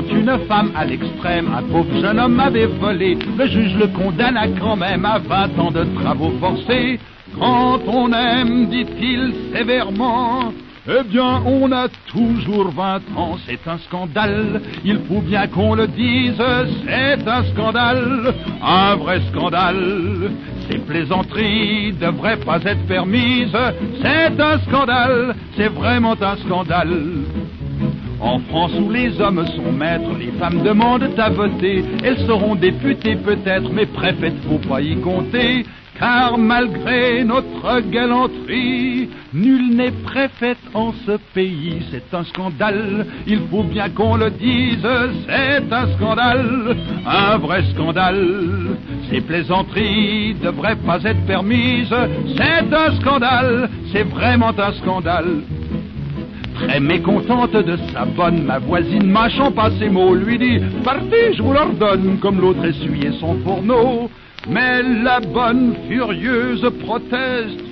Quand une femme à l'extrême, un pauvre jeune homme avait volé, le juge le condamna quand même à 20 ans de travaux forcés. Quand on aime, dit-il sévèrement, eh bien on a toujours 20 ans, c'est un scandale, il faut bien qu'on le dise, c'est un scandale, un vrai scandale. Ces plaisanteries devraient pas être permises, c'est un scandale, c'est vraiment un scandale. En France où les hommes sont maîtres, les femmes demandent à voter. Elles seront députées peut-être, mais préfètes faut pas y compter. Car malgré notre galanterie, nul n'est préfète en ce pays. C'est un scandale, il faut bien qu'on le dise, c'est un scandale, un vrai scandale. Ces plaisanteries devraient pas être permises, c'est un scandale, c'est vraiment un scandale. Très mécontente de sa bonne, ma voisine mâchant pas ses mots, lui dit « Partez, je vous l'ordonne », comme l'autre essuyait son fourneau. Mais la bonne furieuse proteste